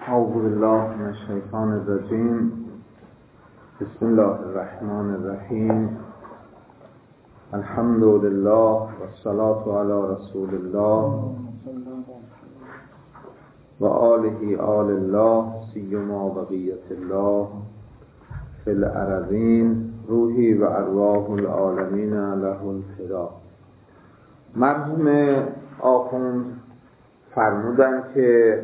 اعوذ بالله من الشیطان الرجیم. بسم الله الرحمن الرحیم. الحمد لله والصلاة علی رسول الله و آله آل الله سیما بقیت الله فی الارضین روحی و ارواح العالمین له الفدا. مرحوم آخوند فرمودن که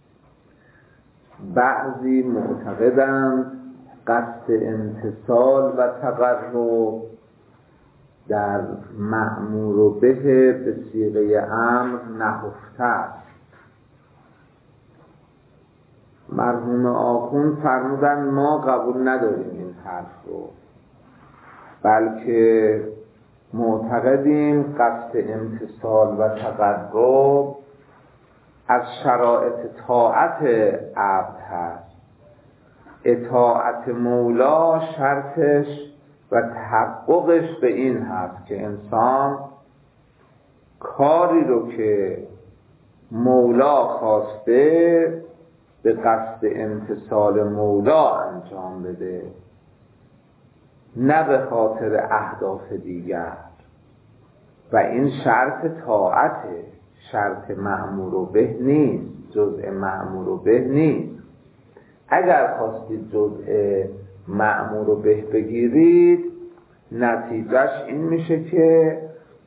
بعضی معتقدند قصد امتثال و تقرب در مأمور به صیغه امر نهفته است. مرحوم آخوند فرمودن ما قبول نداریم این حرف رو، بلکه معتقدیم قصد امتثال و تقرب از شرایط طاعت عبد هست. اطاعت مولا شرطش و تحققش به این هست که انسان کاری رو که مولا خواسته به قصد امتثال مولا انجام بده، نه به خاطر اهداف دیگر. و این شرط طاعته، شرط مأمور به نیست، جزء مأمور به نیست. اگر خواستید جزء مأمور به بگیرید، نتیجهش این میشه که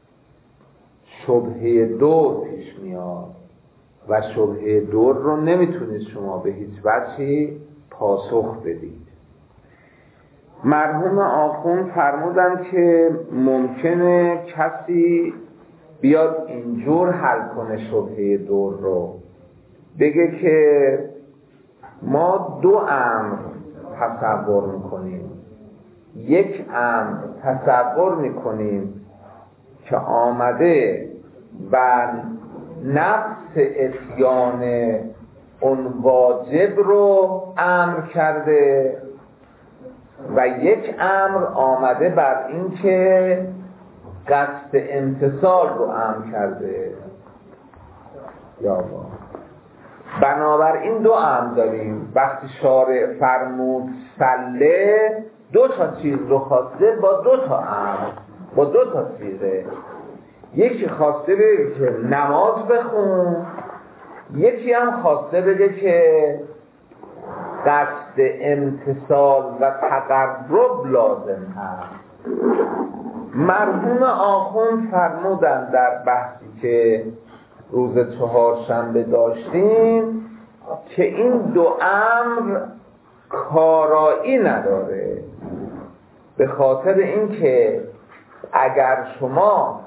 شبهه دور پیش میاد و شبهه دور رو نمیتونید شما به هیچ وجهی پاسخ بدید. مرحوم آخوند فرمودن که ممکنه کسی بیاد اینجور حل کنه شبهه دور رو، بگه که ما دو امر تصور میکنیم. یک امر تصور میکنیم که آمده بر نفس اتیان اون واجب رو امر کرده و یک امر آمده بر این که قصد امتثال رو امر کرده. یا با بنابراین دو امر داریم. وقتی شارع فرمود صله، دو تا چیز رو خواسته با دو تا امر، با دو تا صیغه. یکی خواسته بگه که نماز بخون، یکی هم خواسته بگه که قصد امتثال و تقرب لازم هست. مرحوم آخوند فرمودن در بحثی که روز چهارشنبه داشتیم که این دو امر کارایی نداره، به خاطر اینکه اگر شما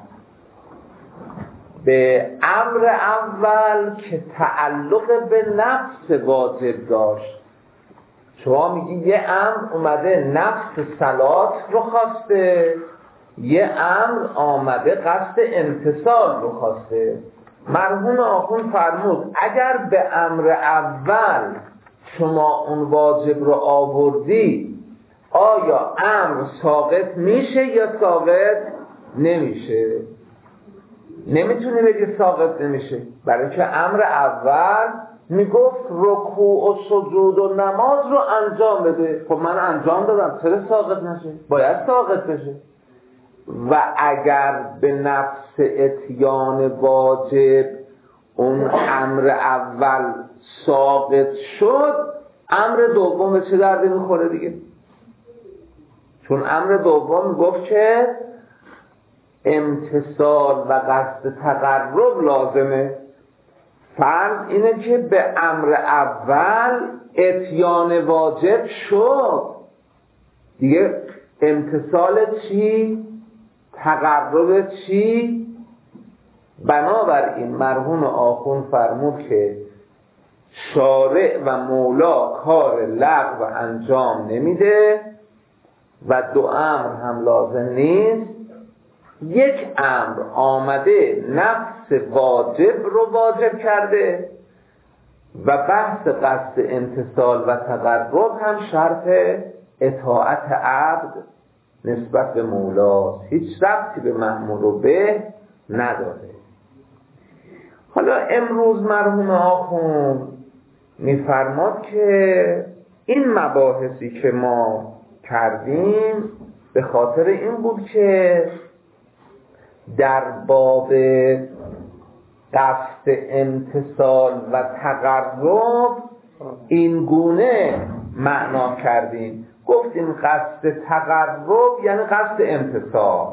به امر اول که تعلق به نفس واجب داشت، شما میگی یه امر اومده نفس صلات رو خواسته، یه امر آمده قصد امتثال رو خواسته. مرحوم آخوند فرمود اگر به امر اول شما اون واجب رو آوردی، آیا امر ساقط میشه یا ساقط نمیشه؟ نمیتونی بگی ساقط نمیشه، برای که امر اول میگفت رکوع و سجود و نماز رو انجام بده. خب من انجام دادم، چرا ساقط نشه؟ باید ساقط بشه. و اگر به نفس اتیان واجب اون امر اول ساقط شد، امر دوم به چه دردی میخوره دیگه؟ چون امر دوم گفت که امتثال و قصد تقرب لازمه. فرض اینه که به امر اول اتیان واجب شد دیگه، امتثال چی؟ تقرب چی؟ بنابراین مرحوم آخوند فرمود که شارع و مولا کار لغو انجام نمیده و دو امر هم لازم نیست. یک امر آمده نفس واجب رو واجب کرده و بحث قصد امتثال و تقرب هم شرط اطاعت عبد نسبت به مولاست، هیچ ربطی به مأمور به نداره. حالا امروز مرحوم آخوند میفرماد که این مباحثی که ما کردیم به خاطر این بود که در باب قصد امتثال و تقرب این گونه معنا کردیم. گفتیم قصد تقرب یعنی قصد امتثال.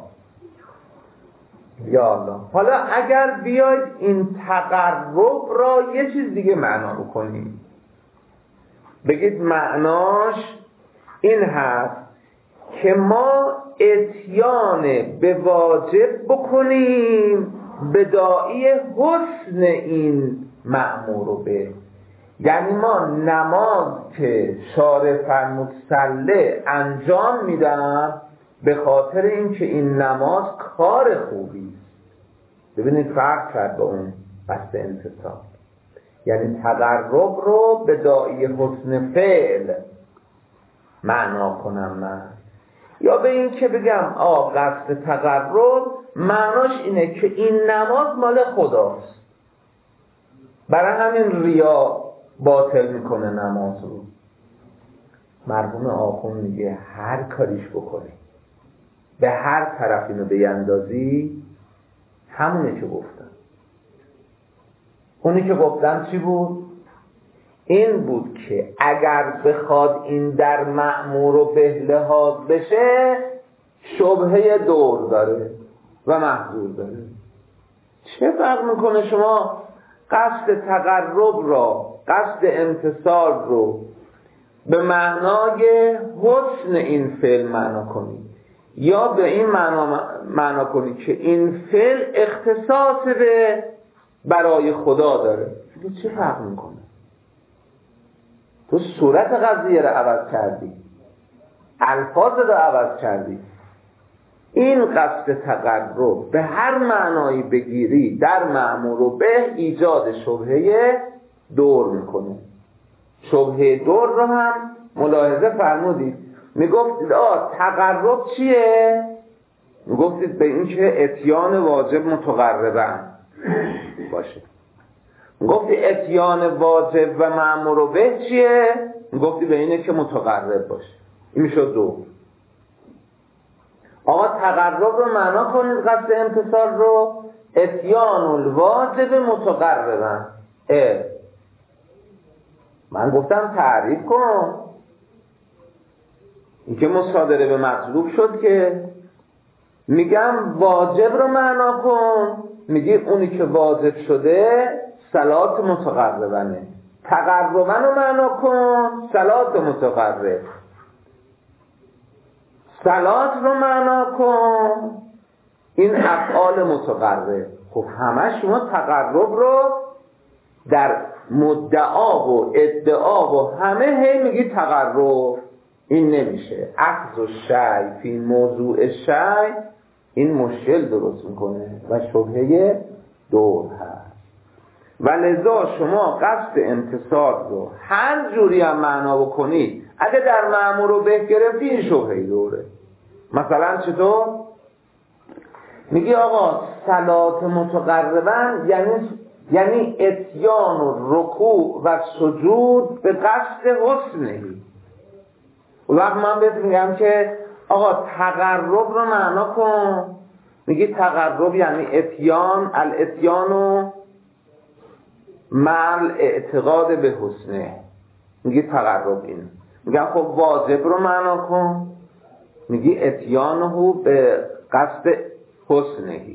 یا الله، حالا اگر بیاید این تقرب را یه چیز دیگه معنا بکنیم، بگید معناش این هست که ما اتیان به واجب بکنیم به داعی حسن این مأمور به، یعنی ما نماز که شارع فرمود صله انجام میدم به خاطر اینکه این نماز کار خوبی است. ببینید فرق کرد با اون قصد امتثال، یعنی تقرب رو به داعی حسن فعل معنا کنم من، یا به این که بگم قصد تقرب معناش اینه که این نماز مال خداست، برای همین ریا باطل میکنه نماز رو. مرحوم آخوند میگه هر کاریش بکنی، به هر طرف اینو بیندازی، همونه که گفتم. اونی که گفتم چی بود؟ این بود که اگر بخواد این در مأمور و به لحاظ بشه شبهه دور داره و محظور داره. چه فرق میکنه شما قصد تقرب را، قصد امتثال رو به معنای حسن این فعل معنا کنی، یا به این معنا کنی که این فعل اختصاص به برای خدا داره. چه فرق میکنه؟ تو صورت قضیه رو عوض کردی، الفاظ رو عوض کردی. این قصد تقرب به هر معنایی بگیری در مأمور و به ایجاد شبهه دور میکنه. شبهه دور رو هم ملاحظه فرمودید، میگفتید تقرب چیه؟ میگفتید به این که اتیان واجب متقربن باشه. میگفتی اتیان واجب و مأمور و به چیه؟ میگفتی به اینه که متقرب باشه. این میشد دو. تقرب رو معنا کنید قصد امتثال رو، اتیان الواجب متقربن. من گفتم تعریف کن، این که مصادره به مطلوب شد که میگم واجب رو معنا کن، میگی اونی که واجب شده صلات متقربنه. تقربن رو معنا کن، صلات متقرب. صلات رو معنا کن، این افعال متقرب. خب همه شما تقرب رو در مدعا و ادعا و همه هی میگی تقرب. این نمیشه. اخذ و شی فی موضوع شی این مشکل درست میکنه و شبهه دور هست. و لذا شما قصد امتثال رو هر جوری هم معنا بکنید، اگه در مأمور و به گرفتی این شبهه دوره. مثلا چطور؟ میگی صلات متقربن یعنی اتیان و رکوع و سجود به قصد حسنی. وقت من بهت میگم که تقرب رو معنا کن، میگی تقرب یعنی الاتیان و مع اعتقاد به حسنه، میگی تقرب این. میگم خب واجب رو معنا کن، میگی اتیانه به قصد حسنهی.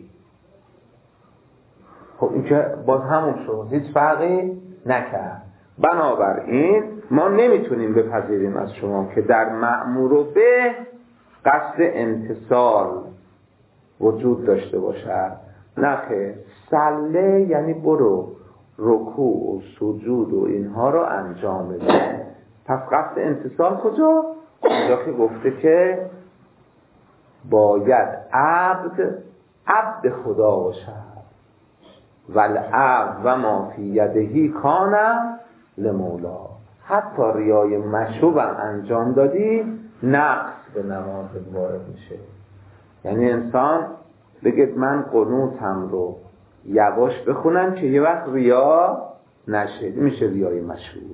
خب این که باز همون شد، هیچ فرقی نکرد. بنابراین ما نمیتونیم بپذیریم از شما که در مأمور و به قصد امتثال وجود داشته باشد. نه، صله یعنی برو رکوع و سجود و اینها رو انجام بده. پس قصد امتثال کجا؟ اونجا که گفته که باید عبد خدا باشد، والعبد و ما فی یدهی کان لمولا. حتی ریای مشروبم انجام دادی نقص به نماز وارد میشه. یعنی انسان بگه من قنوتم رو یواش بخونم که یه وقت ریا نشه، میشه ریای مشهوب.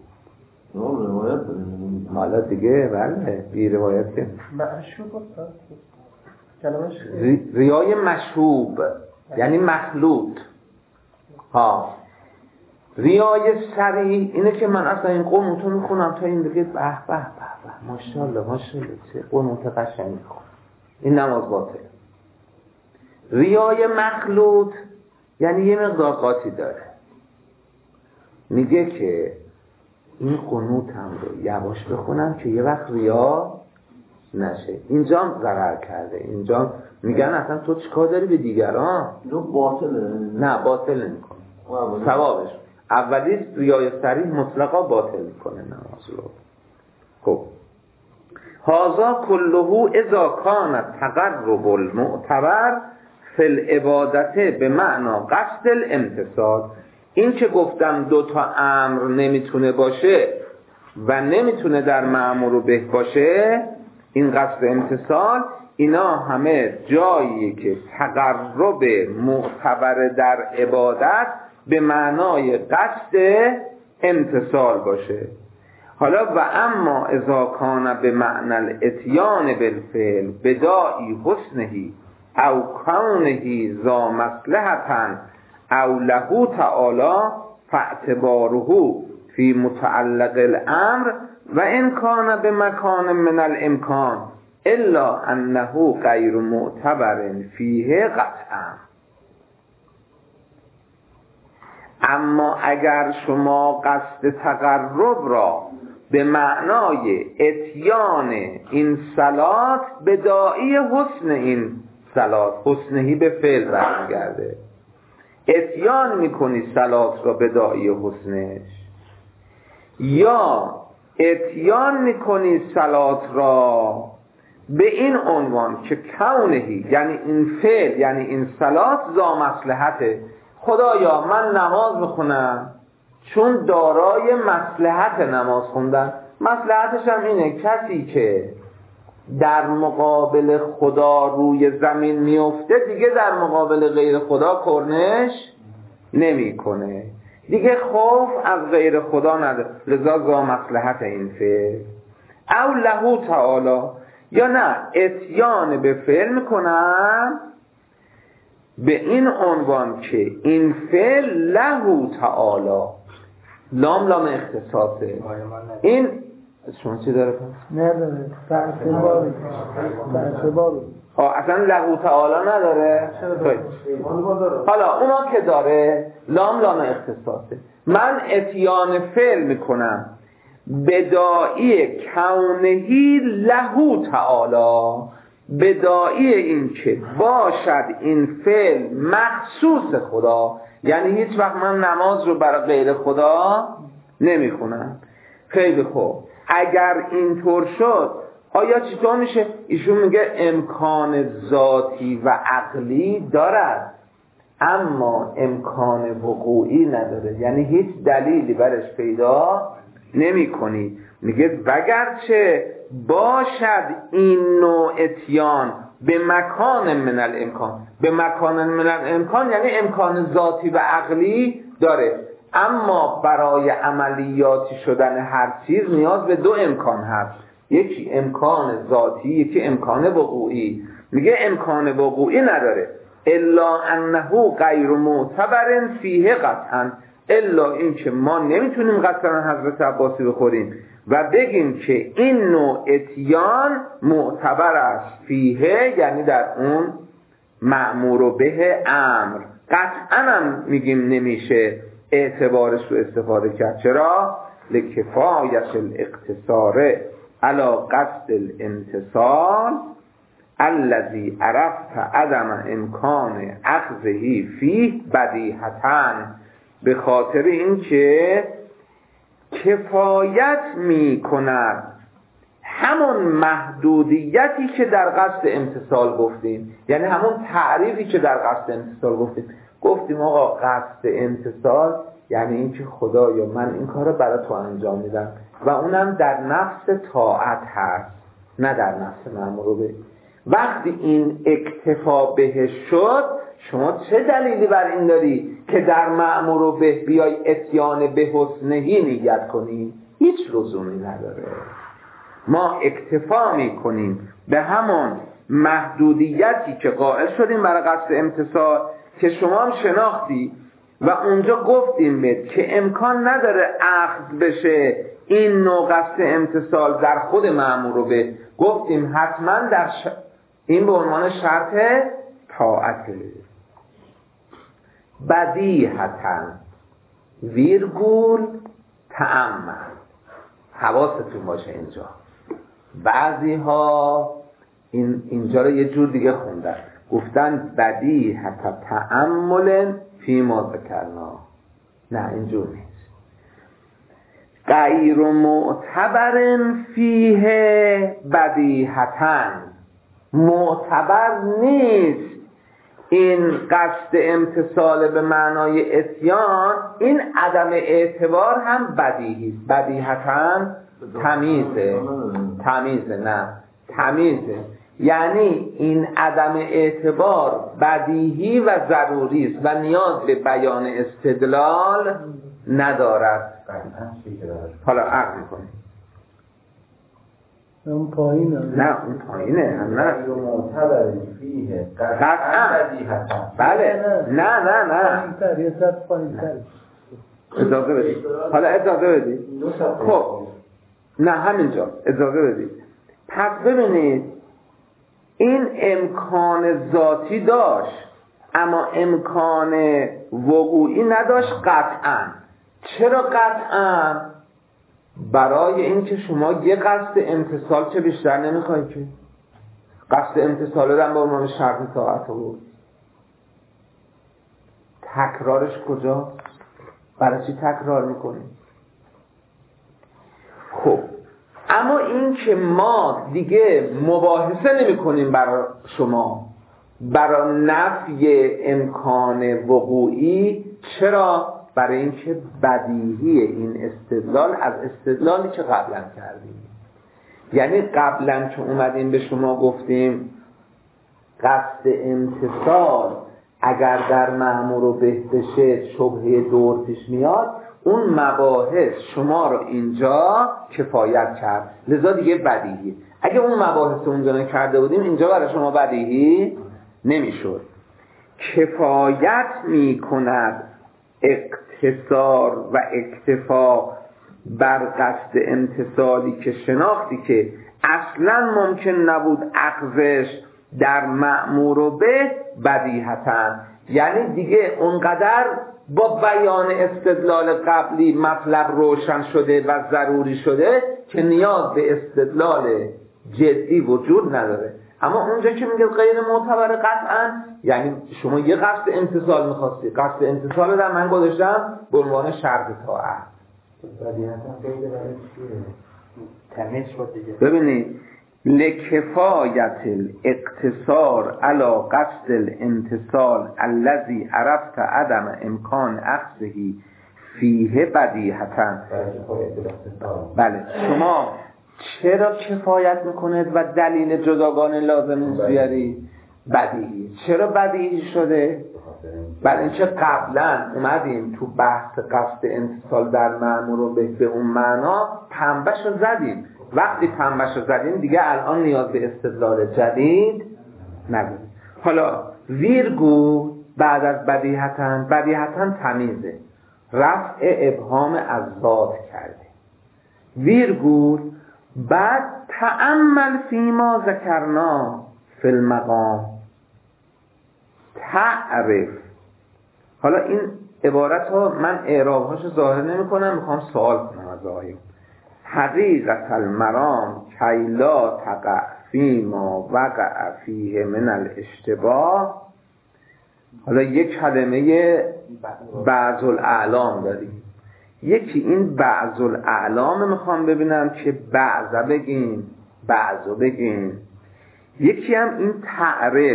حالا دیگه بله بی روایت که ریای مشهوب یعنی مخلوط. ریای سریع اینه که من اصلا این قنوتو میخونم تا این بگه به به به به ماشاءالله ماشاءالله چه قنوت قشنگی میخونم، این نماز باطل. ریای مخلوط یعنی یه مقدار قاطی داره، میگه که این قنوتم رو یواش بخونم که یه وقت ریا نشه. اینجا هم ضرر کرده، اینجا میگن اصلا تو چیکار داری به دیگران؟ باطله. نه باطل نمیکنه، ثوابش اولی ریای صریح مطلقا باطل میکنه نماز رو. خب هذا كله اذا كان التقرب المعتبر فی العبادته به معنی قصد الامتثال. این که گفتم دو تا امر نمیتونه باشه و نمیتونه در مأمور به باشه، این قصد امتثال، اینا همه جاییه که تقرب معتبر در عبادت به معنای قصد امتثال باشه. حالا و اما اذا کان به معنی الاتیان بالفعل بدائی حسنهی او کونه ذا مصلحة او له تعالی فاعتباره فی متعلق الامر و ان کان به مکان من الامکان الا انه غیر معتبر فیه قطعا. اما اگر شما قصد تقرب را به معنای اتیان این صلات بدائی حسن این صلات، حسنهی به فعل برمیگرده، اتیان میکنی صلات را بدائی حسنش، یا اتیان میکنی صلات را به این عنوان که کونهی یعنی این فعل یعنی این صلات ذا مصلحته، خدایا من نماز میخونم چون دارای مصلحت نماز خوندن. مصلحتش هم اینه کسی که در مقابل خدا روی زمین میفته دیگه در مقابل غیر خدا کرنش نمیکنه، دیگه خوف از غیر خدا نداره، لذا ذا مصلحت این فعل. او له تعالی، یا نه اتیان به فعل میکنم به این عنوان که این فعل له تعالی، لام لام اختصاصه. این شما چی داره پس؟ نداره تعصباری اصلا له تعالی نداره. حالا اونا که داره لام لام اختصاصه. من اتیان فعل میکنم بدائی کونهی له تعالی، بدائی این که باشد این فعل مخصوص خدا، یعنی هیچ وقت من نماز رو برای غیر خدا نمیخونم. خیلی خوب، اگر اینطور شد آیا چطور میشه؟ ایشون میگه امکان ذاتی و عقلی دارد اما امکان وقوعی نداره، یعنی هیچ دلیلی برش پیدا نمی کنی. میگه وگرچه باشد این نوع اتیان به مکان من الامکان، به مکان من الامکان یعنی امکان ذاتی و عقلی داره، اما برای عملیاتی شدن هر چیز نیاز به دو امکان هست، یکی امکان ذاتی یکی امکان وقوعی. میگه امکان وقوعی نداره الا انه غیر معتبر فیه قطعا، الا این که ما نمیتونیم قطعا حضرت عباسی بخوریم و بگیم که این نوع اتیان معتبر است فیه، یعنی در اون مأمور به امر قطعا هم میگیم نمیشه اعتبارش رو استفاده کرد. چرا؟ لکفایت الاقتصار علی قصد الامتثال الذی عرفت عدم امکان اخذه فیه بدیهةً، به خاطر اینکه کفایت می کند همون محدودیتی که در قصد امتثال گفتیم، یعنی همون تعریفی که در قصد امتثال گفتیم آقا قصد امتثال یعنی اینکه خدایا من این کار رو برای تو انجام میدم و اونم در نفس طاعت هست نه در نفس مأمور به. وقتی این اکتفا بهش شد شما چه دلیلی بر این داری که در مأمور به بیای اتیان به حسنهی نیت کنی هیچ لزومی نداره. ما اکتفا میکنیم به همون محدودیتی که قائل شدیم برای قصد امتثال که شما هم شناختی و اونجا گفتیم بهت که امکان نداره اخذ بشه این نوع قصد امتثال در خود مأمور به، گفتیم حتما در این به عنوان شرط طاعته. بدیهةً ویرگول تأمل. حواستون باشه اینجا بعضی ها اینجا رو یه جور دیگه خوندن، گفتن بدیهة تأمل فی ما ذکرنا. نه اینجور نیست. غیر معتبر فیه بدیهةً، معتبر نیست این قصد امتثال به معنای اتیان، این عدم اعتبار هم بدیهی است. بدیهةً تمیزه نه تمیزه، یعنی این عدم اعتبار بدیهی و ضروری است و نیاز به بیان استدلال ندارد. حالا عقل میکنیم اون پایینه. نه اون پایینه هم نه بله نه اجازه بدید. حالا اجازه بدید. خب نه همینجا اجازه بدید. پس ببینید این امکان ذاتی داشت اما امکان وقوعی نداشت قطعا. چرا قطعا؟ برای اینکه شما یه قصد امتثال چه بیشتر نمیخواید که قصد امتثال دادن به عنوان شرط طاعت بود. تکرارش کجا؟ برای چی تکرار میکنیم؟ خب اما این که ما دیگه مباحثه نمی کنیم برای شما برای نفی امکان وقوعی. چرا؟ برای اینکه بدیهی این استدلال از استدلالی که قبلا کردیم، یعنی قبلا که اومدیم به شما گفتیم قصد امتثال اگر در مأمور به بشه شبهه دور پیش میاد، اون مباحث شما رو اینجا کفایت کرد، لذا دیگه بدیهی. اگه اون مباحث اونجا نکرده بودیم اینجا برای شما بدیهی نمیشد. کفایت میکند اقتصار و اکتفا بر قصد امتثالی که شناختی که اصلا ممکن نبود اخذش در مأمور به بدیهةً، یعنی دیگه اونقدر با بیان استدلال قبلی مطلب روشن شده و ضروری شده که نیاز به استدلال جدی وجود نداره. اما اونجا که میگه غیر معتبر قطعا، یعنی شما یه قصد امتثال میخواستی، قصد امتثال رو من گذاشتم به عنوان شرط طاعت. ببینید لکفایت الاقتصار علی قصد الامتثال الذي عرفت عدم امکان اخذه فیه بدیهةً. بله شما چرا کفایت میکنه و دلیل جداگانه لازم نیست بیاری؟ بدیهی. چرا بدیهی شده؟ برای اینکه قبلا اومدیم تو بحث قصد امتثال در مأمور به اون معنا پنبه‌شو زدیم. وقتی پنبه‌شو زدیم دیگه الان نیاز به استدلال جدید نداریم. حالا ویرگول بعد از بدیهةً تمیزه، رفع ابهام از ذات کرده. ویرگول بعد تأمل فیما ذکرنا فی المقام تعرف. حالا این عبارت ها من اعراب هاشو ظاهر نمی کنم، میخوام سوال کنم از آقایون. حقیقت المرام کی لا تقع فیما وقع فیه من الاشتباه. حالا یک کلمه بعض الاعلام داریم، یکی این بعض الاعلام میخوام ببینم که بعضا بگیم بعضو بگیم، یکی هم این تعرف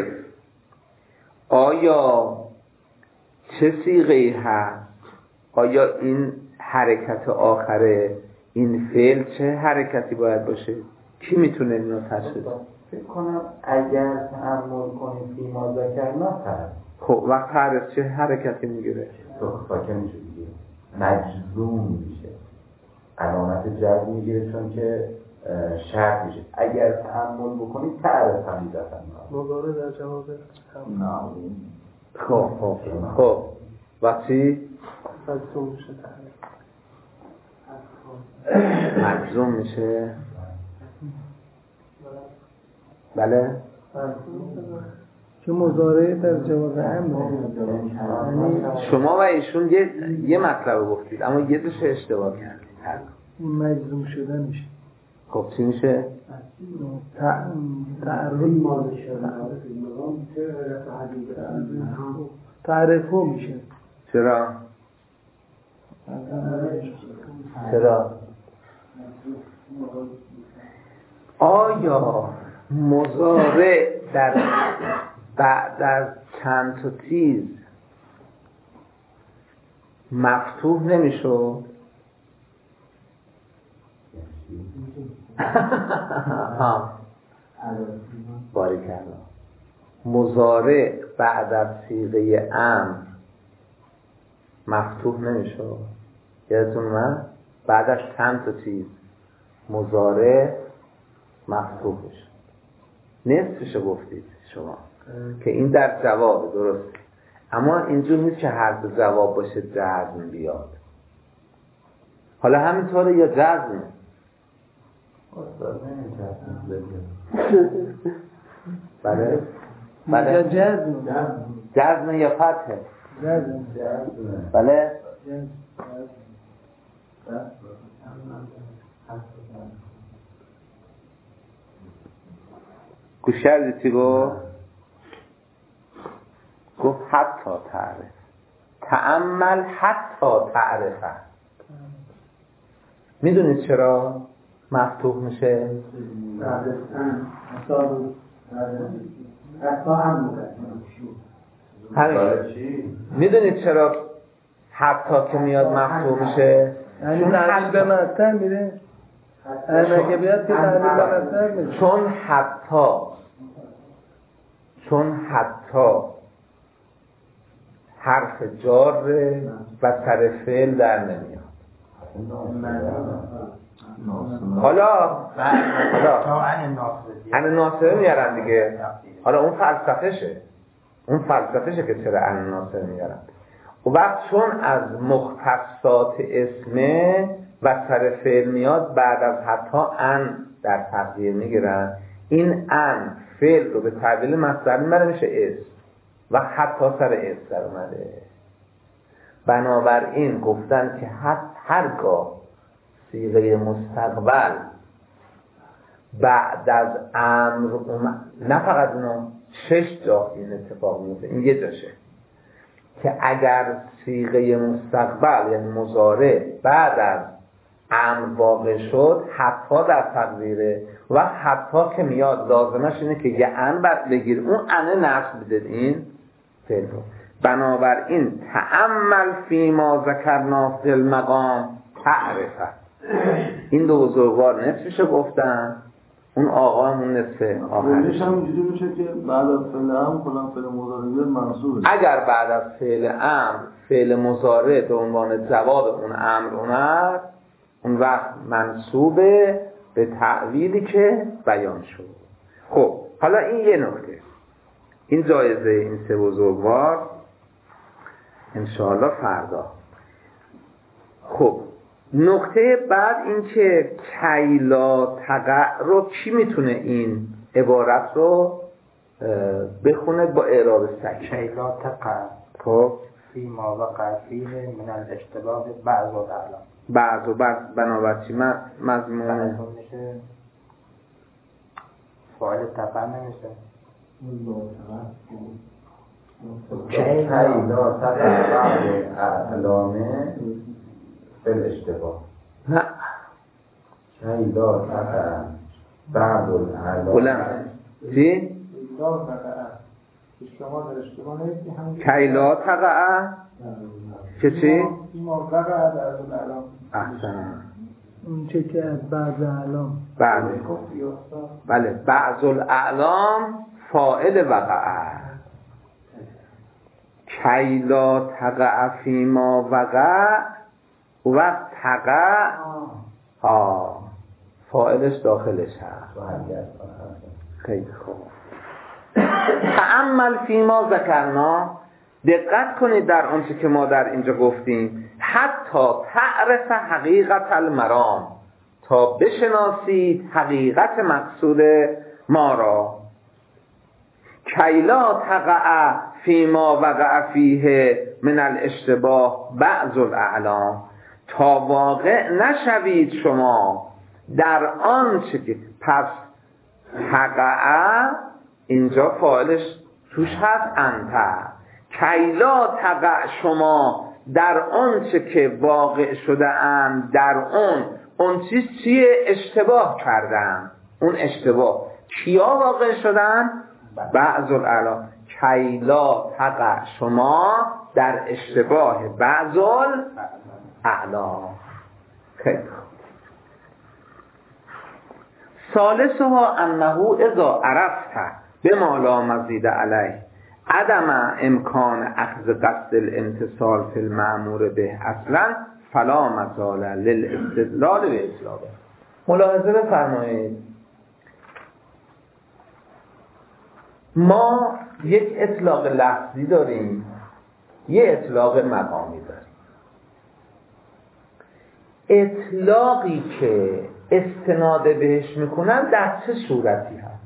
آیا چه صیغه‌ای هست، آیا این حرکت آخره این فعل چه حرکتی باید باشه، کی میتونه اینو تشخیص فکر کنم اگر تأمل کنیم فیما ذکرنا تعرف. خب وقت تعرف چه حرکتی میگیره؟ ساکن میشه دیگه، مجزوم میشه، علامت جزم میگیره چون که شرط میشه. اگر تأمل بکنید تعرف هم میدفن مضارع در جواب خب وقتی مجزوم میشه مجزوم میشه بله که مضارع در جواب امر. شما و ایشون یه مطلب گفتید اما یه دوش اشتباه کردید. این مجزوم شده میشه. خب چی میشه؟ تعرفه میشه. چرا؟ آیا مضارع بعد از چند تا تیز مفتوح نمیشه؟ باریکلا. مضارع بعد از صیغه امر مفتوح نمیشه؟ یادتون من بعدش چند تا چیز مضارع مفتوح بشه. نصفشو گفتید شما که این در جواب درست، اما اینجور نیست که هر دو جواب باشه جزم بیاد. حالا همینطوره یا جزمه؟ بله یا جزمه یا فتحه؟ جزم. بله گوش کردید چی گفت حتی تعرف، تأمل حتی تعرفه. میدونید چرا مفتوح میشه؟ میدونید چرا حتی که میاد مفتوح میشه؟ یعنی تعلیل به مستر میره. اگه بیاد که تعلیل به مستر میره. چون حتی حرف جار و سر فعل در نمیاد. حالا عن ناصره میارن دیگه. حالا اون فلسفهشه که چرا عن ناصره میارن. و وقت چون از مختصات اسمه و سر فعل میاد بعد از حتی ان در تقدیر میگیرن. این ان فعل رو به تعبیل مصدر میبره میشه اسم و حتی سر اسم در اومده. بنابراین گفتن که هرگاه صیغه مستقبل بعد از امر نه فقط اونا 6 جا این اتفاق میفته، این یه جاشه که اگر صیغه مستقبل یعنی مضارع بعد از امر واقع شد حتی در تقدیره و حتی که میاد لازمش اینه که یه ان بعد بگیر، اون انه نصب بدید این فعل رو. بنابراین تأمل فیما ذکرنا فی المقام تعرفه. این دو بزرگوار نصفشو گفتن، اون آقا همون نصف آخرش هم اینجوری میشه که بعد از فعل امر کلا فعل مضارع منصوبه. اگر بعد از فعل امر فعل مضارع به عنوان جواب اون امر اومد اون وقت منصوبه به تعویلی که بیان شد. خب حالا این یه نکته، این جایزه این سه بزرگوار انشاءالله فردا. خب نکته بعد این که کیلا تقع رو کی میتونه این عبارت رو بخونه با اعراب سکن؟ کیلا تقع خب فیما وقع فیه من الاشتباه بعض و اعلام بعض و بنابرچی مضمون میشه فاعل تقع نمیشه کیلا تقع بعض اعلامه فعل اشتباه. نه کیلا تقع بعض الاعلام بلند چی؟ شما در اشتباه نیستی همون کیلا تقع که چی؟ این موقع در اعلام احسن اون چه که از بعض اعلام بله بعض الاعلام فاعل وقع کی لا تقع فیما وقع و تقع فاعلش داخلش هست. خیلی خوب. تأمل فیما ذکرنا، دقت کنید در آنچه که ما در اینجا گفتیم. حتی تعرف حقیقت المرام، تا بشناسید حقیقت مقصود ما را. کی لا تقع فیما وقع فیه من الاشتباه بعض الاعلام، تا واقع نشوید شما در آنچه که پس تقع اینجا فاعلش توش هست انت. کی لا تقع شما در آنچه که واقع شده اند در اون چیز چیه؟ اشتباه کردن. اون اشتباه کیا واقع شدن؟ بعض الاعلام. کی لا تقع شما در اشتباه بعض الاعلام. خیلی ثالثها انه اذا عرفت بما لا مزید علیه عدم امکان اخذ قصد الامتصال فی المأمور به اصلا فلا مجال للاستدلال به اطلاقه. ملاحظه بفرمایید، ما یک اطلاق لفظی داریم، یک اطلاق مقامی داریم. اطلاقی که استناد بهش میکنن در چه صورتی هست؟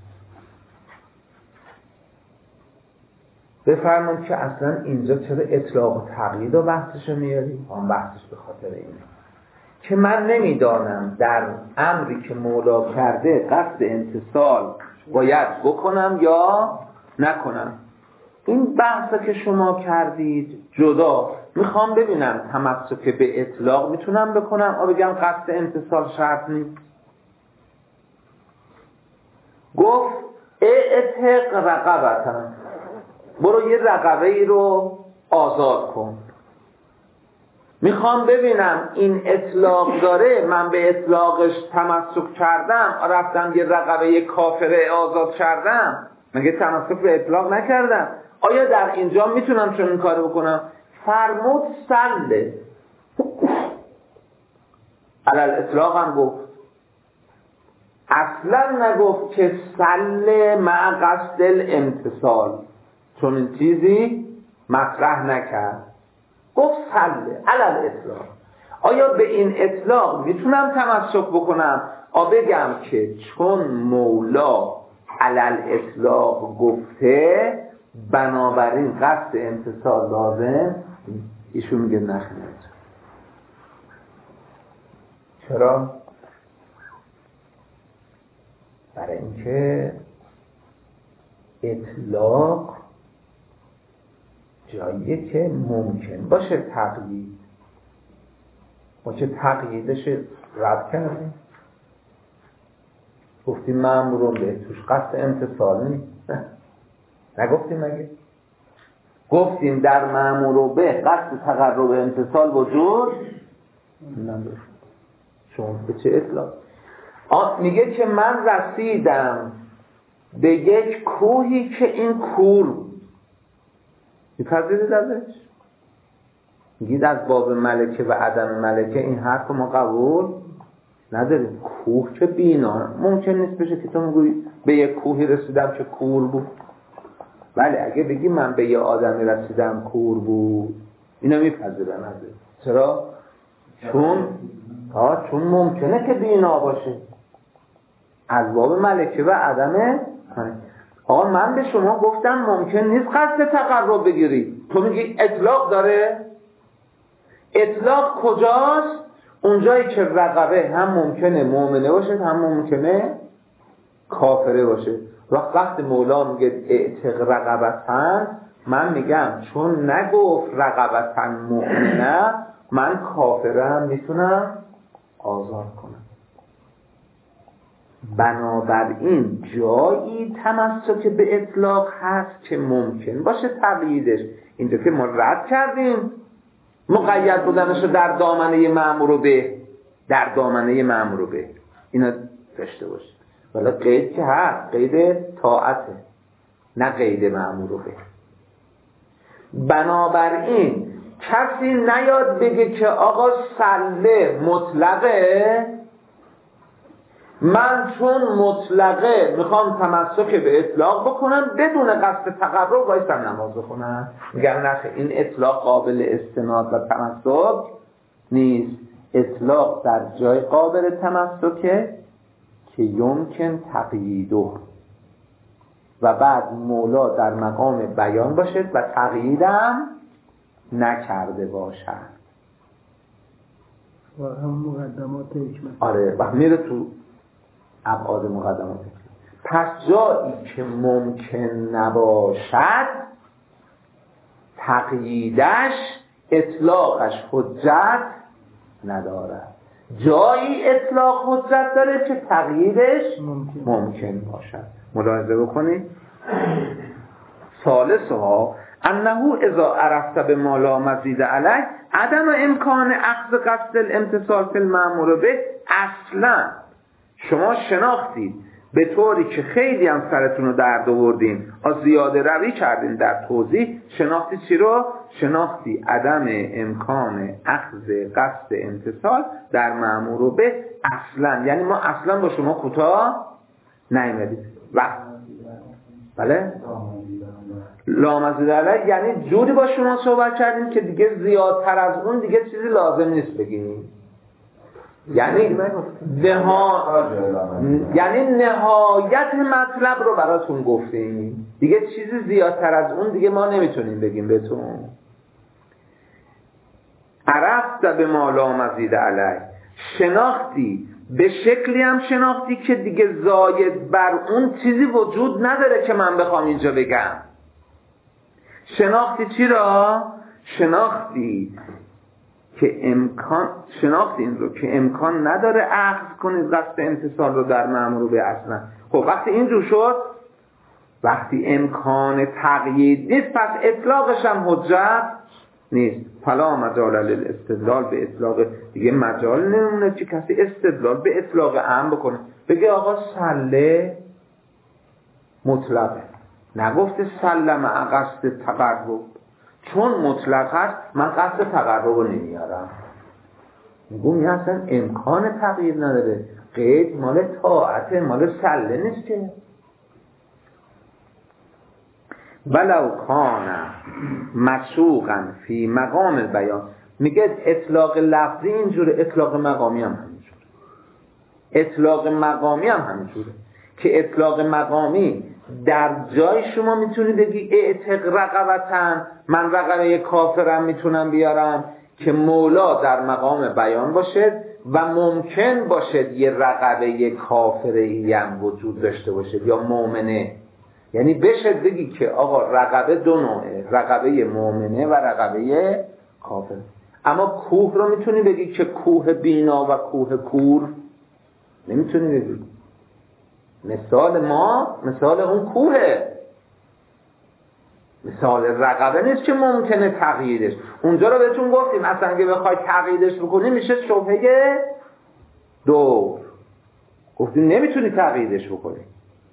بفرمایید که اصلا اینجا چرا اطلاق و تقیید و بحثشو میاریم؟ آن بحثش به خاطر اینه که من نمیدانم در امری که مولا کرده قصد امتصال باید بکنم یا نکنم. این بحثی که شما کردید جدا، میخوام ببینم تمسک به اطلاق میتونم بکنم و بگم قصد امتصال شرط نیست. گفت اعتق رقبتن، برو یه رقبه ای رو آزاد کن. میخوام ببینم این اطلاق داره، من به اطلاقش تمسک کردم، رفتم یه رقبه کافره آزاد کردم، مگه تمسک به اطلاق نکردم؟ آیا در اینجا میتونم چون این کارو بکنم؟ فرمود سله علال اطلاق هم گفت، اصلا نگفت که سله مع قصد الامتصال، چون این چیزی مطرح نکرد. گفت سله علال اطلاق. آیا به این اطلاق میتونم تمسک بکنم؟ بگم که چون مولا علال اطلاق گفته بنابراین قصد امتصال لازم، ایشون میگه نخیر. چرا؟ برای اینکه اطلاق جاییه که ممکن باشه تقیید. ما چه تقییدش رد کردیم؟ گفتیم مأمورون به توش قصد امتصال نیست. نگفتیم مگه؟ گفتیم در مأمور به قصد تقرب امتصال وجود نداره. شما به چه اطلاق؟ میگه که من رسیدم به یک کوهی که این کور بود. میپذیرید ازش؟ میگید از باب ملکه و عدم ملکه این حرف ما قبول نداریم. کوه که بینا ممکن نیست بشه که تو میگوی به یک کوهی رسیدم که کور بود. بله اگه بگی من به یه آدمی رسیدم کور بود، اینو میپذیرن ازش. چرا؟ چون ممکنه که بینا باشه. از باب ملکه و عدم. آقا من به شما گفتم ممکن نیست قصد تقرب بگیری، تو میگی اطلاق داره. اطلاق کجاست؟ اونجایی که رقبه هم ممکنه مؤمنه باشه هم ممکنه کافره باشه. وقت مولا میگه اعتق رقبتن، من میگم چون نگفت رقبتن مؤمنه، من کافره هم میتونم آزاد کنم. بنابراین جایی تمسک به اطلاق هست که ممکن باشه تقییدش. اینجا که ما رد کردیم مقید بودنشو در دامنه مأمور به در دامنه مأمور به. اینا داشته باشید. ولی قید که هست، قید طاعته، نه قید مأمور به. بنابراین کسی نیاد بگه که آقا سله مطلقه، من چون مطلقه میخوام تمسک به اطلاق بکنم بدون قصد تقرب وایسم نماز بخونم. میگم نه، این اطلاق قابل استناد و تمسک نیست. اطلاق در جای قابل تمسکه که یمکن تقییده و بعد مولا در مقام بیان باشد و تقییدم نکرده باشد. و هم مقدمات حکمت. آره، و میره تو ابعاد مقدمات. پس جایی که ممکن نباشد تقییدش، اطلاقش حجت ندارد. جایی اطلاق حجت داره که تقییدش ممکن باشد. ملاحظه بکنید. ثالثها انه اذا عرفت بما لا مزید علیه عدم امکان اخذ قصد الامتصال فی المأمور به. اصلا شما شناختید به طوری که خیلی هم سرتون رو درد آوردین، زیاده روی کردین در توضیح. شناختی چی رو؟ شناختی عدم امکان اخذ قصد امتصال در مأمور به. اصلا یعنی ما اصلا با شما کوتاه نیامدیم. بله؟ لامزید علیه یعنی جوری با شما صحبت کردیم که دیگه زیادتر از اون دیگه چیزی لازم نیست بگیم. یعنی نهایت مطلب رو براتون گفتیم، دیگه چیزی زیادتر از اون دیگه ما نمیتونیم بگیم بهتون. عرفت به ما لا مزید علیه، شناختی به شکلی هم شناختی که دیگه زاید بر اون چیزی وجود نداره که من بخوام اینجا بگم. شناختی چی را؟ شناختی این رو که امکان نداره اخذ کنید قصد امتصال رو در مأمور به. اصلا خب وقتی اینجور شد، وقتی امکان تقیید نیست، پس اطلاقش هم حجت نیست. فلا مجال للاستدلال به اطلاق. دیگه مجال نمونه که کسی استدلال به اطلاق عام بکنه، بگه آقا سله مطلقه، نگفته سله مع قصد تقرب. چون مطلق هست من قصد تقرب رو نمیارم. میگم یه اصلا امکان تغییر نداره. قید مال طاعته، مال سله نیست که. ولو کان مسوقا فی مقام البیان. میگه اطلاق لفظی اینجوره، اطلاق مقامی هم همینجوره. اطلاق مقامی هم همینجوره که اطلاق مقامی در جای شما میتونی بگی اعتق رقبتن، من رقبه کافرم میتونم بیارم که مولا در مقام بیان باشد و ممکن باشد یه رقبه کافری هم وجود داشته باشد یا مؤمنه. یعنی بشد بگی که آقا رقبه دو نوعه، رقبه مؤمنه و رقبه کافر. اما کوه رو میتونی بگی که کوه بینا و کوه کور؟ نمیتونی بگی. مثال ما مثال اون کوهه، مثال رقبه نیست که ممکنه تغییرش. اونجا رو بهتون گفتیم اصلا اگه بخوای تغییرش بکنی میشه شبهه دور. گفتیم نمیتونی تغییرش بکنی.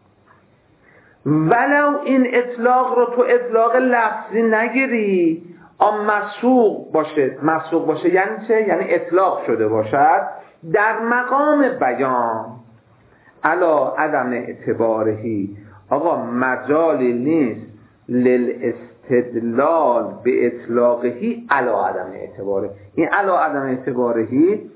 ولو این اطلاق رو تو اطلاق لفظی نگیری، مسوق باشه یعنی چه؟ یعنی اطلاق شده باشد در مقام بیان علا عدم اعتبارهی. آقا مجالی نیست للاستدلال به اطلاقهی علا عدم اعتباره. این علا عدم اعتبارهی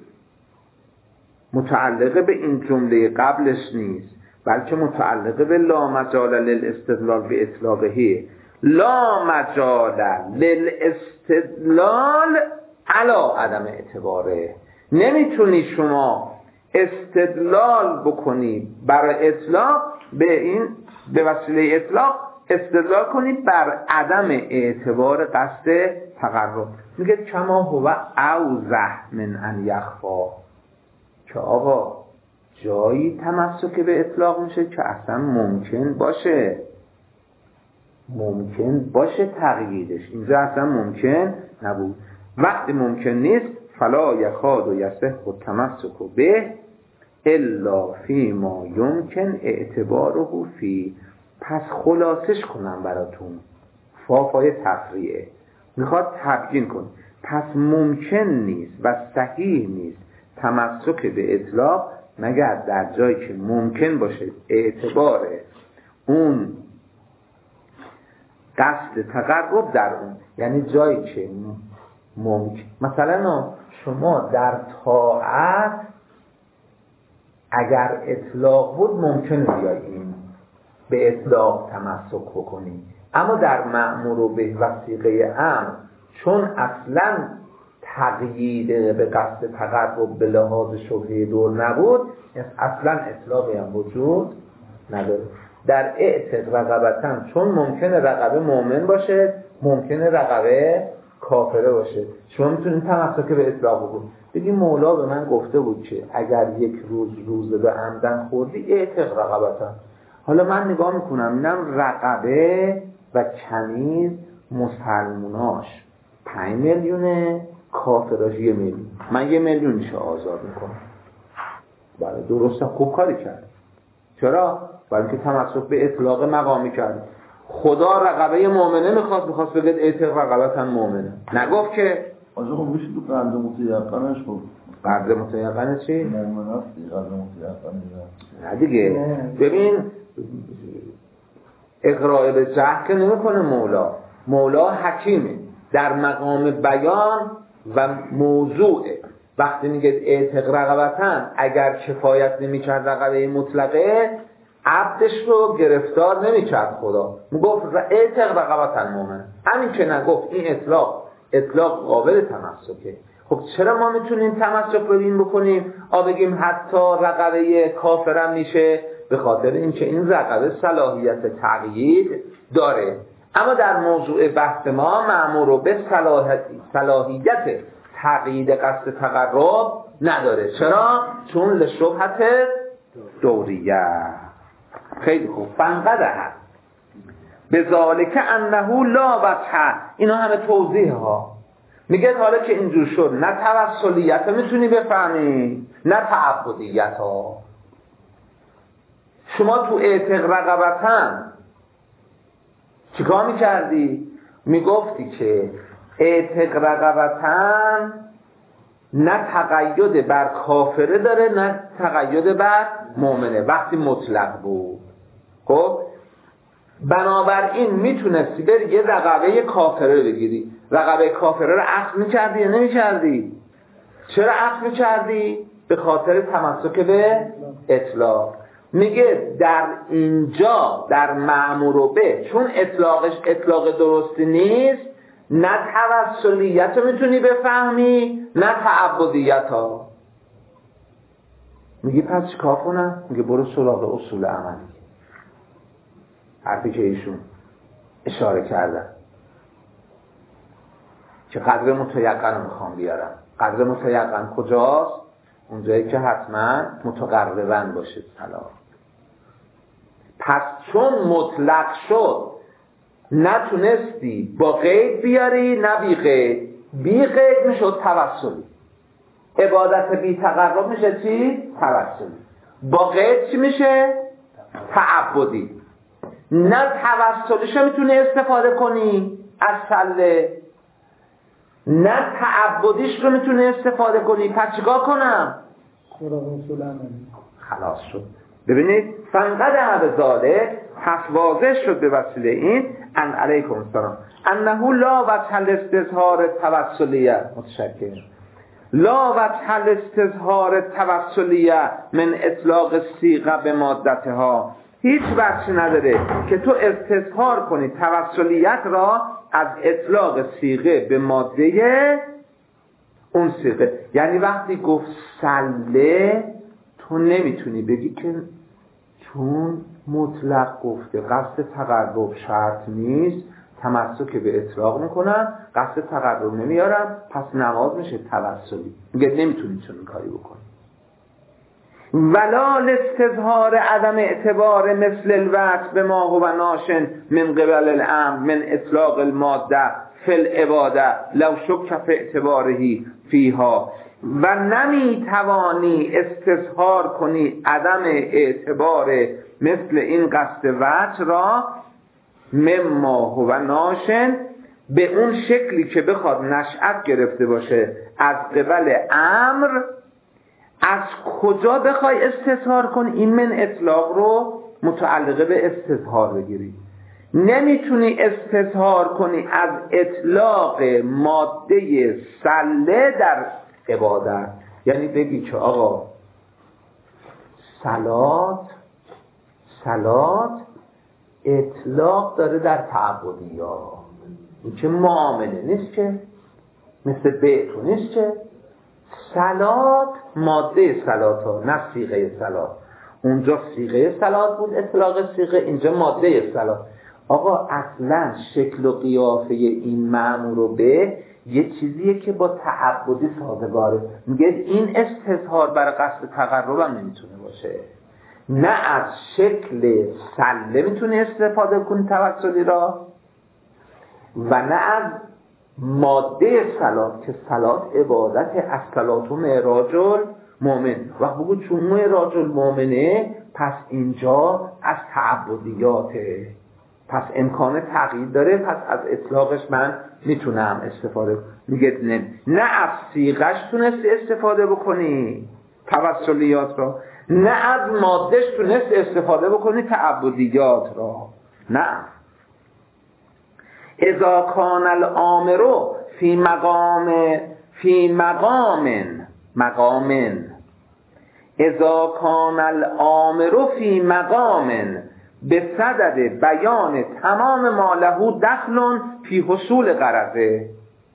متعلقه به این جمله قبلش نیست، بلکه متعلقه به لا مجال للاستدلال به اطلاقهی. لا مجال للاستدلال علا عدم اعتباره. نمیتونی شما استدلال بکنی برای اطلاق به وسیله اطلاق استدلال کنی بر عدم اعتبار قصد تقرب. میگه کما هو اوضح من ان یخفا، که آقا جایی تمسک به اطلاق میشه که اصلا ممکن باشه تغییرش. اینجا اصلا ممکن نبود. وقتی ممکن نیست فلا یکاد و یصح التمسک به الا فی ما یمکن اعتباره فی. پس خلاصش کنم براتون، فافای تفریعه، میخواد تبیین کن. پس ممکن نیست و صحیح نیست تمسک به اطلاق مگر در جایی که ممکن باشه اعتبار اون قصد تقرب در اون، یعنی جایی که ممکن. مثلا شما در طاعت اگر اطلاق بود ممکن بیاییم به اطلاق تمسک بکنیم، اما در مأمور به وثیقه امر چون اصلا تقیید به قصد تقرب به لحاظ شبهه دور نبود، اصلا اطلاقی هم وجود نداره. در اعتق رقبتن چون ممکنه رقبه مؤمن باشه، ممکنه رقبه کافره باشه، شما میتونید تمسک به اطلاق بکنید. بگی مولا به من گفته بود که اگر یک روزه به عمدن خوردی اعتق رقبتن. حالا من نگاه میکنم اینم رقبه و کنیز مسلموناش 5 میلیونه، کافراش 1 میلیون، من 1 میلیونش آزاد میکنم. بله درسته، خوب کاری کرد. چرا؟ برای اینکه تمسک به اطلاق مقامی کرد. خدا رقبه مؤمنه میخواست بگه اعتق رقبتن مؤمنه، نگفت که آجا خب میشه تو قرض متیقنش خب قرض متیقنه چی؟ مؤمن هستی قرض متیقنه نه دیگه. ببین اقرار به جهل که نمیکنه مولا حکیمه در مقام بیان و موضوعه. وقتی میگه اعتق رقبتن اگر کفایت نمیکرد رقبه مطلقه، عبدش رو گرفتار نمیکرد خدا، میگفت اعتق رقبتن مؤمن. همین که نگفت این اطلاق قابل تمسکه. خب چرا ما میتونیم تمسک رو این بکنیم بگیم حتی رقبه کافرم میشه؟ به خاطر اینکه این رقبه صلاحیت تقیید داره، اما در موضوع بحث ما مأمور به صلاحیت تقیید قصد تقرب نداره. چرا؟ چون لشبهت دوریه. خیلی خوب. فانقدح هست به ذالک انه لا وجه. اینا همه توضیح ها. میگه حالا که اینجور شد نه توسلیت میتونی بفهمی نه تعبدیت ها. شما تو اعتق رقبتن چیکار میکردی؟ میگفتی که اعتق رقبتن نه تقید بر کافره داره نه تقید بر مؤمنه وقتی مطلق بود. خب بنابراین میتونستی بری یه رقبه کافره بگیری. رقبه کافره رو عقد میکردی یا نمیکردی؟ چرا عقد میکردی؟ به خاطر تمسک به اطلاق. میگه در اینجا در مأمور به چون اطلاقش اطلاق درستی نیست، نه توسلیت رو میتونی بفهمی نه تعبدیت ها. میگی پس چیکار کنم؟ میگه برو سراغ اصول عملی، حرفی که ایشون اشاره کردن که قدر متیقن رو میخوام بیارم. قدر متیقن کجاست؟ اونجایی که حتما متقرباً باشه صلاح. پس چون مطلق شد نتونستی با قید بیاری نه بی قید. بی قید میشد توسلی. عبادت بی تقرب میشه چی؟ توسلی. با قید چی میشه؟ تعبدی. نه توسلیشو میتونی استفاده کنی از سله، نه تعبدیش رو میتونی استفاده کنی. پس چیکار کنم؟ خلاص شد. ببینید فانقدح بذالک، پس واضح شد به وسیله این ان علیکم السلام انه لا وجه الاستظهار التوسلیه. متشکرم. لا وجه الاستظهار التوسلیه من اطلاق صیغه به مادتها. هیچ وجه نداره که تو استظهار کنی توسلیت را از اطلاق صیغه به ماده اون صیغه. یعنی وقتی گفت سله تو نمیتونی بگی که چون مطلق گفته قصد تقرب شرط نیست تمسک به اطلاق میکنم، قصد تقرب نمیارم پس نماز میشه توسلی. میگه نمیتونی چون این کاری بکنی. ولا لاستظهار عدم اعتبار مثل الوقت به ما هو ناشن من قبل الامر من اطلاق الماده فی العباده لو شک فی اعتبارهی فیها، و نمیتوانی استظهار کنی عدم اعتبار مثل این قصد وجه را مما هو ناشن، به اون شکلی که بخواد نشأت گرفته باشه از قبل امر. از کجا بخوای استظهار کنی؟ این من اطلاق رو متعلقه به استظهار بگیری. نمیتونی استظهار کنی از اطلاق ماده سله در عبادت. یعنی بگی که آقا صلات اطلاق داره در تعبدیات، این که معامله نیست، که مثل بیعتو نیست، که صلات ماده صلات ها، نه صیغه صلات. اونجا صیغه صلات بود اطلاق صیغه، اینجا ماده صلات. آقا اصلا شکل و قیافه این مأمور به یه چیزیه که با تعبدی سازگاره. میگه این استظهار برای قصد تقرب هم نمیتونه باشه. نه از شکل سله میتونه استفاده کنی توسلی را، و نه از ماده صلات که صلات عبادت از صلات و معراج المؤمن. و بگو چون معراج المؤمنه پس اینجا از تعبدیاته، پس امکان تغییر داره، پس از اطلاقش من میتونم استفاده کنم. میگه نه از صیغش تونستی استفاده بکنی توسلیات را، نه از مادهش تونست استفاده بکنی تعبدیات را. نه. اذا کان الامر فی مقام اذا کان الامر فی مقام بصدد بیان تمام ما له دخل فی حصول غرضه،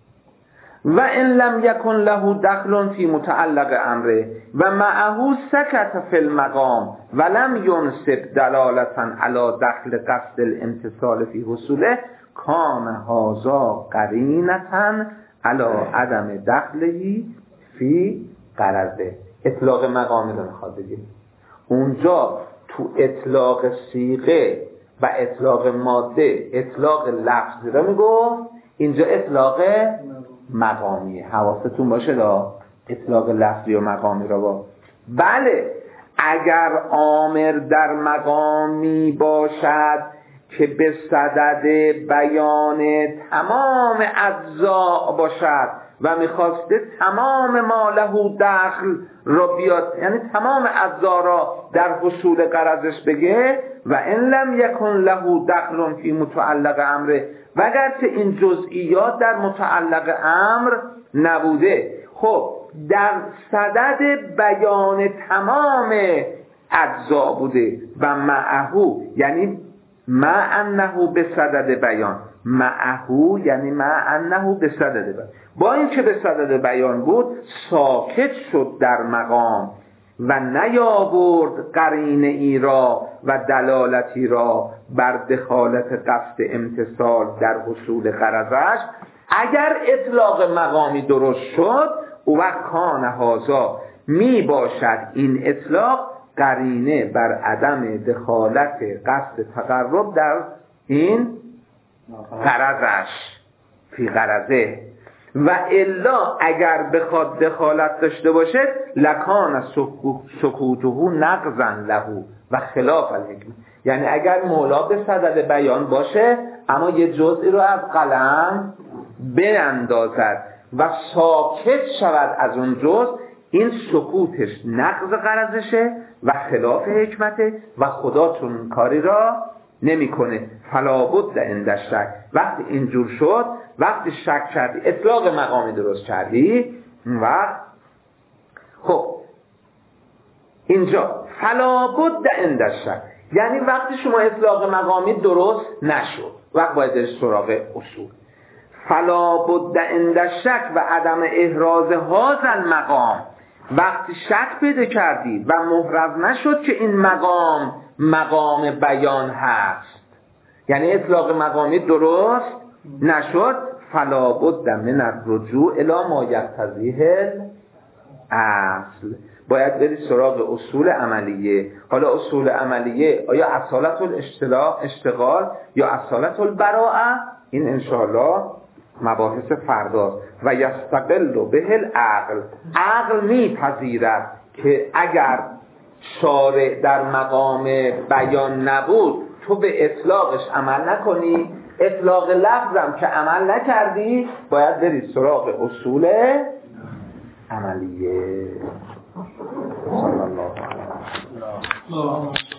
و ان لم یکن له دخل فی متعلق امره و معه سکت فی المقام و لم ینسب دلالتا علی دخل قصد الامتصال فی حصوله کان هذا قرینتا علی عدم دخله فی غرضه. اطلاق مقامی رو میخواد بگیم. اونجا تو اطلاق صیغه و اطلاق ماده اطلاق لفظی رو میگفت، اینجا اطلاق مقامیه. حواستون باشه دا اطلاق لفظی و مقامی رو با. بله اگر آمر در مقامی باشد که به صدد بیان تمام اجزا باشد و میخواسته تمام ما له دخل را بیاد، یعنی تمام اجزا را در حصول غرضش بگه، و ان لم یکن له دخل فی متعلق امره، و اگرچه این جزئیات در متعلق امر نبوده، خب در صدد بیان تمام اجزا بوده. و معهو یعنی ما انه به صدد بیان، معهو یعنی ما انه به صدد بیان، با این که به صدد بیان بود ساکت شد در مقام و نیاورد قرینه ای را و دلالتی را بر دخالت قصد امتصال در حصول غرضش. اگر اطلاق مقامی درست شد او وقت کان هذا می باشد این اطلاق قرینه بر عدم دخالت قصد تقرب در این غرضش فی غرضه، و الا اگر بخواد دخالت داشته باشه لکان سکوته نقضا له و خلاف الحکمه. یعنی اگر مولا به صدد بیان باشه اما یه جزئی رو از قلم براندازد و ساکت شود از اون جزء، این سکوتش نقض غرضشه و خلاف حکمته و خدا چون کاری را نمیکنه. فلا بد عند الشک. وقتی اینجور شد، وقتی شک کردی اطلاق مقامی درست کردی، و خب اینجا فلا بد عند الشک یعنی وقتی شما اطلاق مقامی درست نشد وقت باید در سراغ اصول. فلا بد عند الشک و عدم احراز هذا المقام، وقتی شک پیدا کردی و محرز نشد که این مقام بیان هست، یعنی اطلاق مقامی درست نشد، فلا بد من الرجوع الی ما یقتضیه الاصل، باید بری سراغ اصول عملیه. حالا اصول عملیه آیا اصالت الاشتغال یا اصالت البراءه، این انشاءالله مباحث فردا و یستقل به العقل، عقل میپذیرد که اگر شارع در مقام بیان نبود تو به اطلاقش عمل نکنی، اطلاق لفظم که عمل نکردی باید بری سراغ اصول عملیه. صلی الله علیه و سلم.